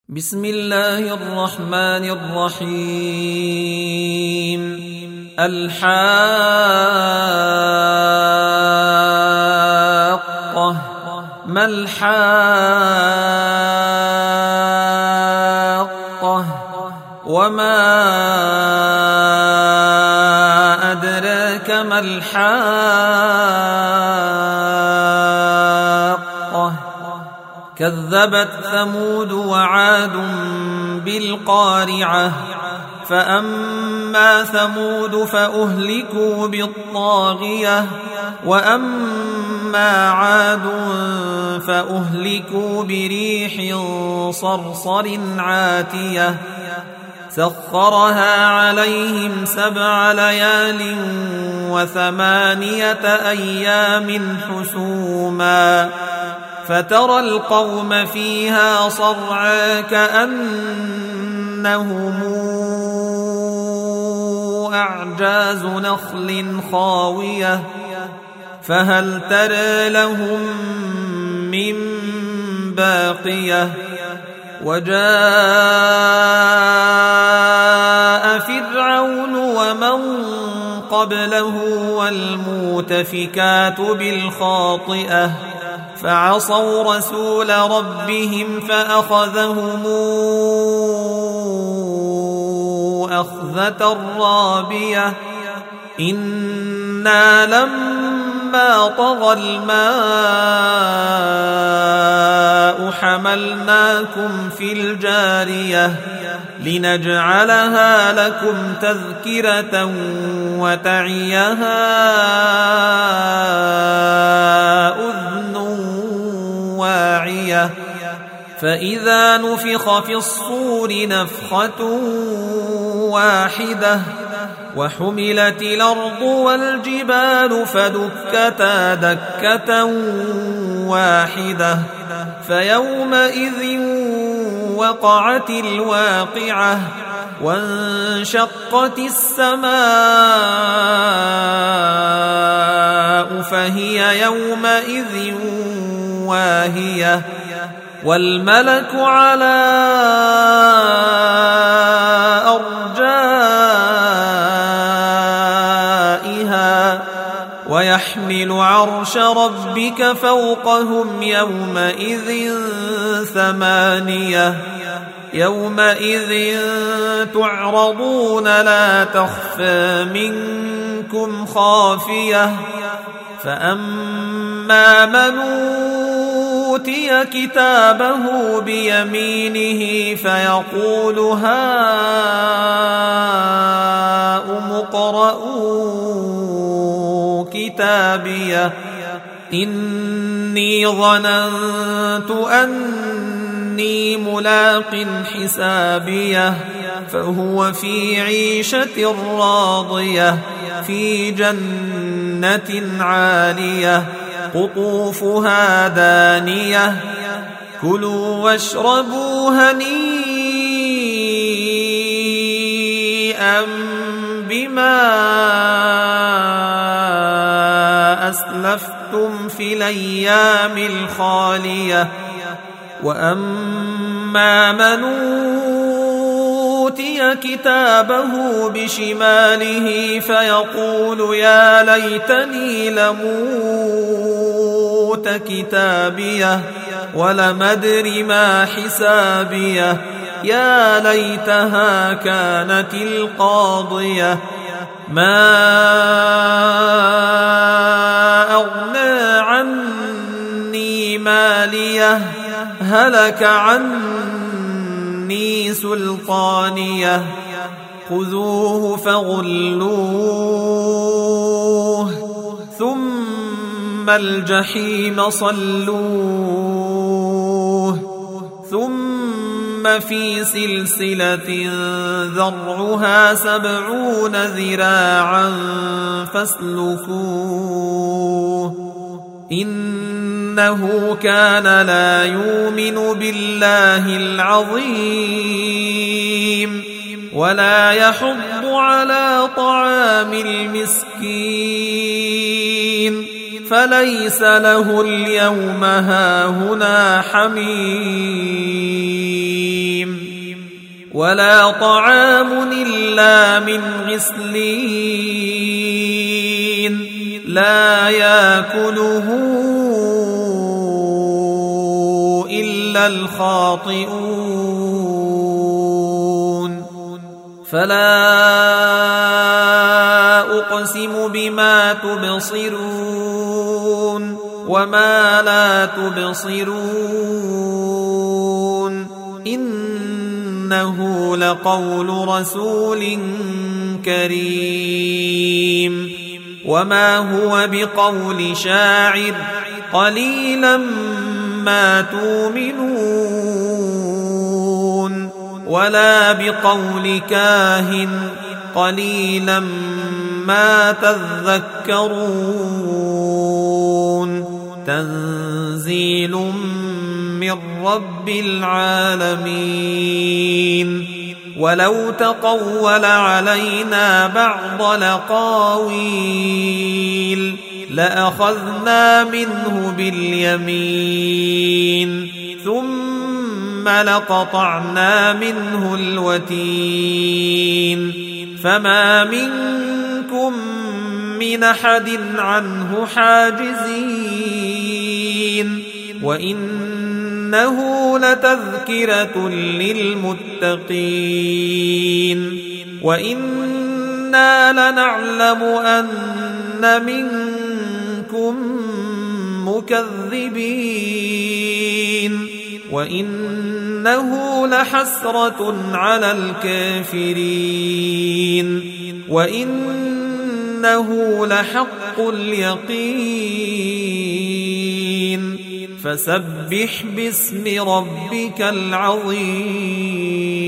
بسم الله الرحمن الرحيم. الحاقة. ما الحاقة؟ وما أدراك ما الحاقة؟ كذبت ثمود وعاد بالقارعة. فأما ثمود فأهلكوا بالطاغية، وأما عاد فأهلكوا بريح صرصر عاتية سخرها عليهم 7 ليال و8 أيام حسوما، فترى القوم فيها صرعى كأنهم أعجاز نخل خاوية، فهل ترى لهم من باقية؟ وجاء فرعون ومن قبله والمؤتفكات بالخاطئة، فعصوا رسول ربهم فأخذهم أخذة رابية. إنا لما طغى الماء حملناكم في الجارية لنجعلها لكم تذكرة وتعيها أذن واعية. فإذا نفخ في الصور نفخة واحدة وحملت الأرض والجبال فدكتا دكة واحدة، فيومئذ وقعت الواقعة، وانشقت السماء فهي يومئذ واهية، والملك على أرجائها، ويحمل عرش ربك فوقهم يومئذ 8. يومئذ تعرضون لا تخفى منكم خافية. فأما من أوتي كتابه بيمينه فيقول هاؤم اقرءوا كتابيه إني ظننت أني ملاق حسابيه، فهو في عيشة راضية في جنة عالية قطوفها دانية. كلوا واشربوا هنيئا بما أسلفتم في الأيام الخالية. وأما من أوتي كتابه بشماله فيقول يا ليتني لموت كتابيه ولم أدر ما حسابيه، يا ليتها كانت القاضية ما أغنى عني ماليه هلك عني سلطانيه. خذوه فغلوه ثم الجحيم صلوه ثم في سلسلة ذرعها 70 ذراعا فاسلكوه. إنه كان لا يؤمن بالله العظيم ولا يحض على طعام المسكين، فليس له اليوم هاهنا حميم. ولا طعام إلا من غسلين لا يأكله إلا الخاطئون فلا أقسم بما تبصرون وما لا تبصرون إنه لقول رسول كريم وما هو بقول شاعر قليلا ما تؤمنون ولا بقول كاهن قليلا ما تذكرون تنزيل من رب العالمين ولو تقول علينا بعض الأقاويل لأخذنا منه باليمين ثم لقطعنا منه الوتين فما منكم من أحد عنه حاجزين وإنه لتذكرة للمتقين وإنا لنعلم أن منكم مكذبين وإنه لحسرة على الكافرين وإنه لحق اليقين فسبح باسم ربك العظيم